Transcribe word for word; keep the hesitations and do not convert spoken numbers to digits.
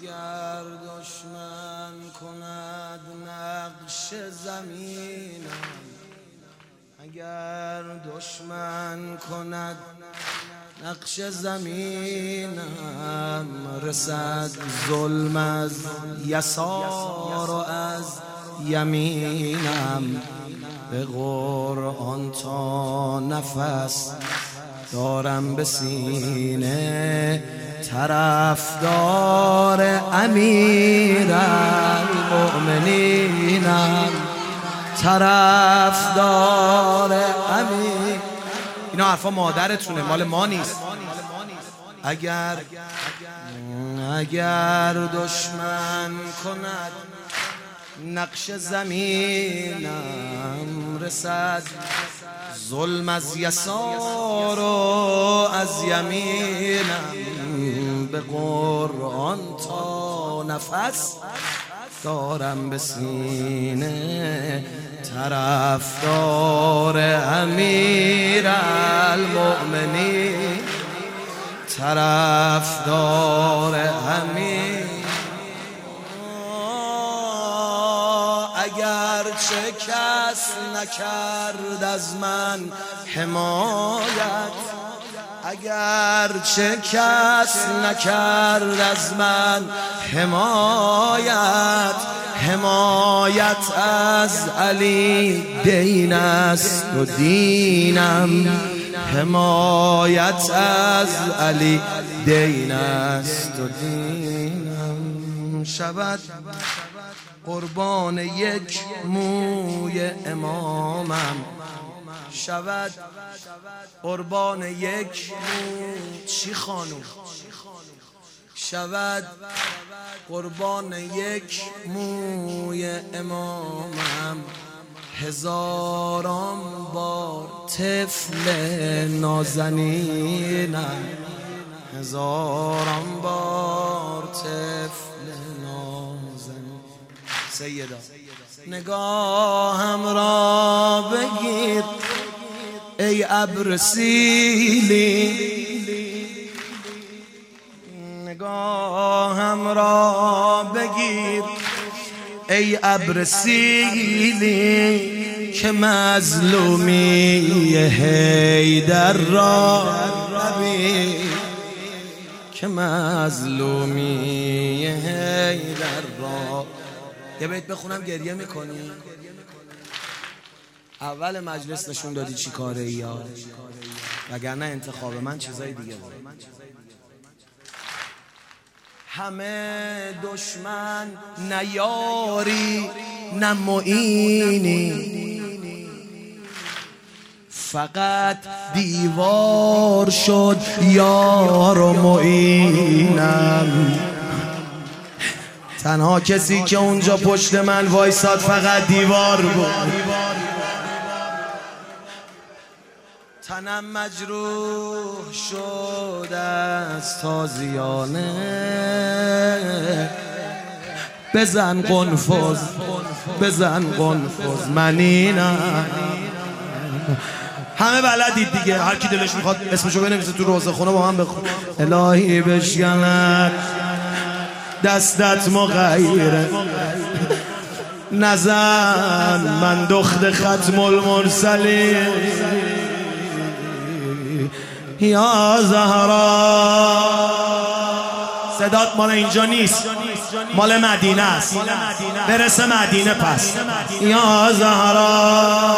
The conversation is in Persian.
اگر دشمن کند نقش زمینم، اگر دشمن کند نقش زمینم، رسد ظلم از یسار و از یمینم. به قرآن تا نفس دارم به سینه، طرفدار امیرالمؤمنینم، طرفدار امیر. اینا حرفا مادرتونه، مال ما نیست. اگر اگر دشمن کند نقش زمینم، رسد ظلم از یسار و از یمینم. به قرآن تا نفس دارم به سینه، طرفدار امیرالمؤمنین، طرفدار امیر. اگر چه کس نکرد از من حمایت، اگر چه کس نکرد از من حمایت، حمایت از علی دین است و دینم، حمایت از علی دین است و دینم. شود قربان یک موی امامم، شود قربان یک موی چی خانم، شود قربان یک موی امامم. هزاران بار طفل نازنینم، هزاران بار طفل نازنین. سیدا نگاهم را بگیر ای ابر سیلی، نگاهم را بگیر ای ابر سیلی، که مظلومی حیدر را ببین، که مظلومی حیدر را. یه بیت بخونم گریه میکنی؟ اول مجلس نشون دادی چی کاره ای ها، وگرنه انتخاب من چیزای دیگه بود. همه دشمن نیاری نه معینی، فقط دیوار شد یار و معینم. تنها کسی که اونجا پشت من وایساد فقط دیوار بود. تنم مجروح شد از تازیانه، بزن قنفذ بزن قنفذ منینم. همه بلدید دیگه، هر کی دلش میخواد اسمشو بنویسه تو روزه خونه با من بخون. الهی بشکند دستت مغیره، نزن من دخت ختم المرسلین. یا زهرا، صدات مال اینجا نیست، مال مدینه است، برسه مدینه پس. یا زهرا